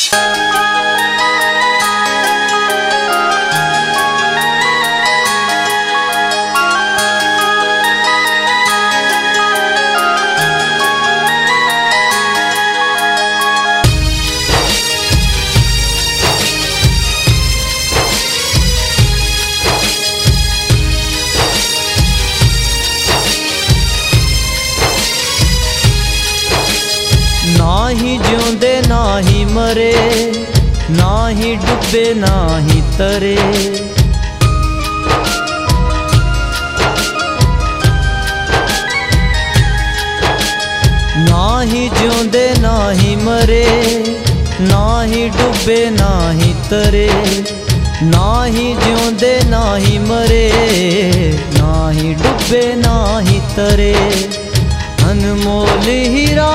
नाही ज्योंदे नाही मरे, नाही डुबे नाही तरे। नाही ज्योंदे नाही मरे, नाही डुबे नाही तरे। नाही ज्योंदे नाही मरे, नाही डुबे नाही तरे। अनमोल हीरा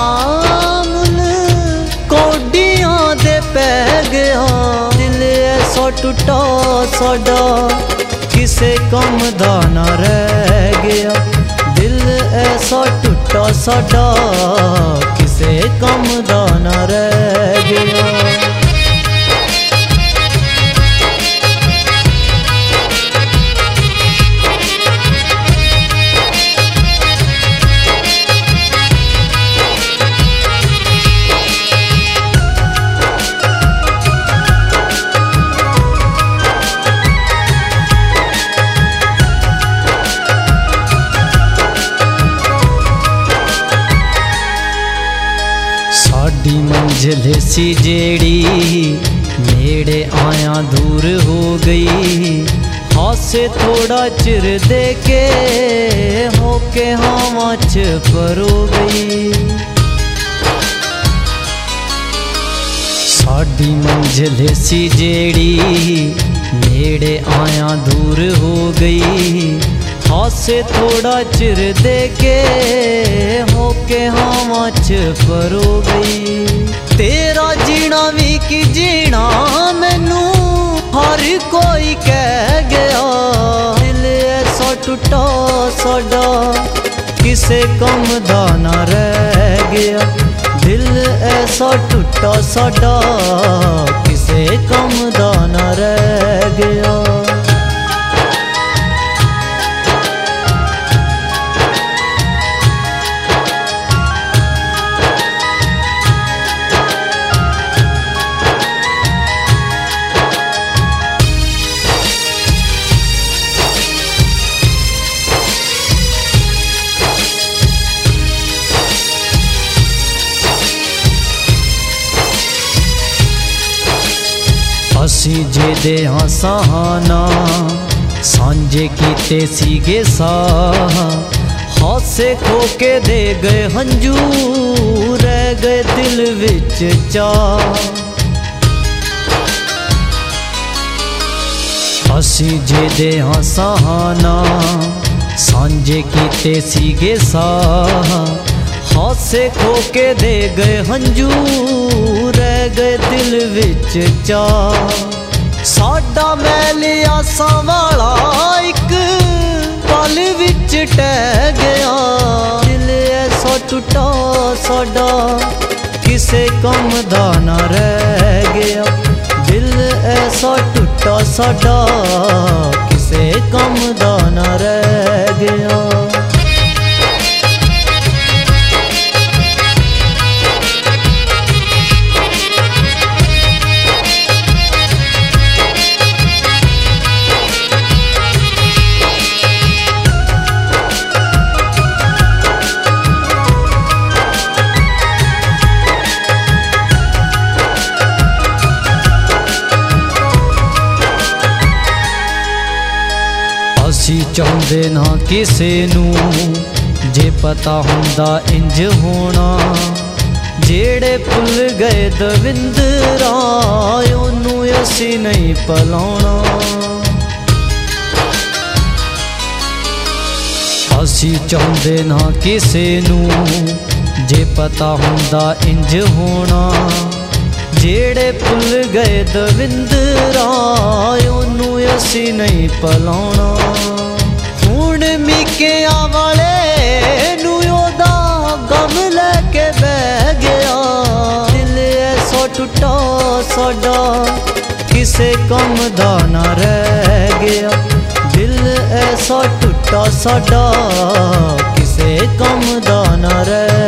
कोडियां दे पै गया, दिल ऐसा टुटा साडा किसे कम दा ना रह गया। दिल ऐसा टुटा साडा किसे कम दा ना रह गया। साडी मंजिल सी जेड़ी नेड़े आया दूर हो गई। हासे थोड़ा चिर दे के होके हवा च परो गई। साडी मंजिल सी जेड़ी नेड़े आया दूर हो गई। हासे थोड़ा चिर दे के होके हवा च परो गई। तेरा जीना भी कि जीना मैनू हर कोई कह गया। दिल ऐसा टुटा साडा किसे कम दा ना रह गया। दिल ऐसा टुटा साडा किसे कम दा ना रह गया। असी जेदे हाँ सहाना सांझे कीते सीगे साह। हासे खो के दे गए हंजू रह गए दिल विच चाह। असी जेदे हाँ सहाना सांझे कीते सीगे साह। हासे खो के दे गए हंजू रह गए दिल विच चाह। साडा मैल आसां वाला इक पल विच टह गया। दिल ऐसा टुटा साडा किसे कम दा ना रह गया। दिल ऐसा टुटा साडा किसे कम दा ना रह गया। असी चाहुंदे ना किसे नू जे पता हुंदा इंज होना। जेड़े भुल गए दविंदरा ओनू असी नहीं भुलाउणा। असी चाहुंदे ना किसे नू जे पता हुंदा इंज होना। जेड़े भुल गए दविंदरा ओनू असी नहीं भुलाउणा। हुण मिकिया वाले नू ओदा गम लैके बह गया। दिल ऐसा टुटा साडा किसे कम दा ना रह गया। दिल ऐसा टुटा साडा किसे कम दा ना रह